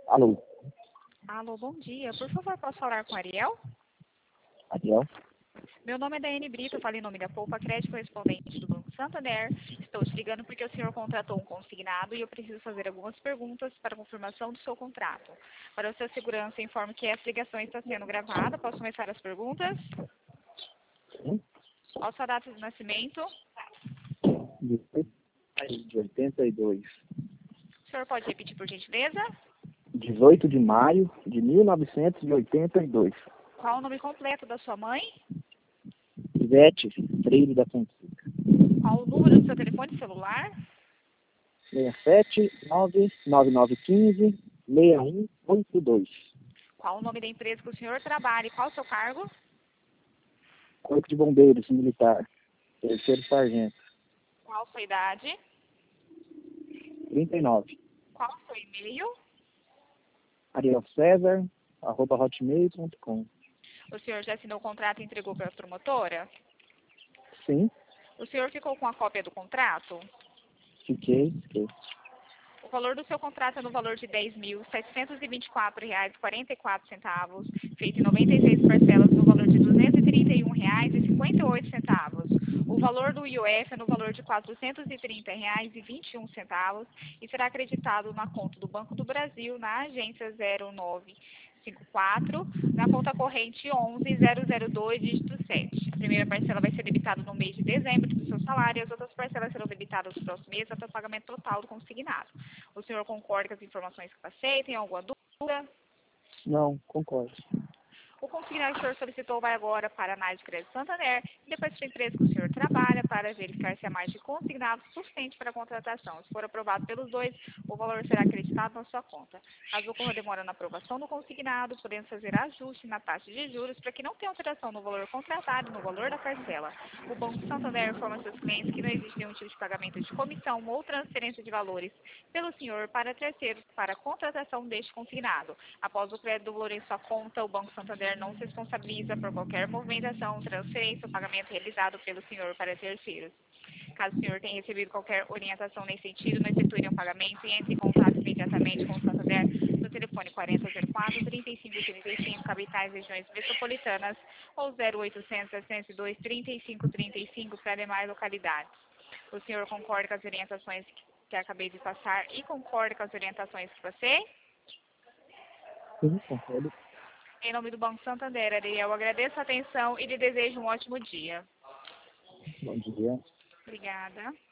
Alô, Alô, bom dia. Por favor, posso falar com a Ariel? Ariel? Meu nome é Daiane Brito, eu falei em nome da Poupa Crédito, correspondente do Banco Santander. Estou te ligando porque o senhor contratou um consignado e eu preciso fazer algumas perguntas para confirmação do seu contrato. Para a sua segurança, informo que essa ligação está sendo gravada. Posso começar as perguntas? Sim. Qual a sua data de nascimento? De 82. O senhor pode repetir, por gentileza? 18 de maio de 1982. Qual o nome completo da sua mãe? Ivete Freire da Fonseca. Qual o número do seu telefone celular? 67999156182. Qual o nome da empresa que o senhor trabalha e qual o seu cargo? Corpo de Bombeiros Militar. Terceiro sargento. Qual a sua idade? 39. Qual o seu e-mail? arielcesar@hotmail.com. O senhor já assinou o contrato e entregou para a promotora? Sim, O senhor ficou com a cópia do contrato? fiquei. O valor do seu contrato é no valor de R$ 10.724,44, feito em 96 parcelas no valor de R$ 231,58. O valor do IOF é no valor de R$ 430,21 e será acreditado na conta do Banco do Brasil, na agência 0954, na conta corrente 11002, dígito 7. A primeira parcela vai ser debitada no mês de dezembro do seu salário e as outras parcelas serão debitadas no próximo mês até o pagamento total do consignado. O senhor concorda com as informações que passei? Tem alguma dúvida? Não, concordo. O consignado que o senhor solicitou vai agora para a análise de crédito Santander e depois para a empresa que o senhor trabalha para verificar se a margem de consignado é suficiente para a contratação. Se for aprovado pelos dois, o valor será acreditado na sua conta. Caso ocorra demora na aprovação do consignado, podemos fazer ajuste na taxa de juros para que não tenha alteração no valor contratado e no valor da parcela. O Banco Santander informa seus clientes que não existe nenhum tipo de pagamento de comissão ou transferência de valores pelo senhor para terceiros para a contratação deste consignado. Após o crédito do valor em sua conta, o Banco Santander não se responsabiliza por qualquer movimentação, transferência ou pagamento realizado pelo senhor para terceiros. Caso o senhor tenha recebido qualquer orientação nesse sentido, não efetue nenhum pagamento e entre em contato imediatamente com o Santander no telefone 4004-3535, capitais regiões metropolitanas, ou 0800-702-3535 para demais localidades. O senhor concorda com as orientações que acabei de passar e concorda com as orientações que passei? Sim, concordo. Em nome do Banco Santander, Ariel, agradeço a atenção e lhe desejo um ótimo dia. Bom dia. Obrigada.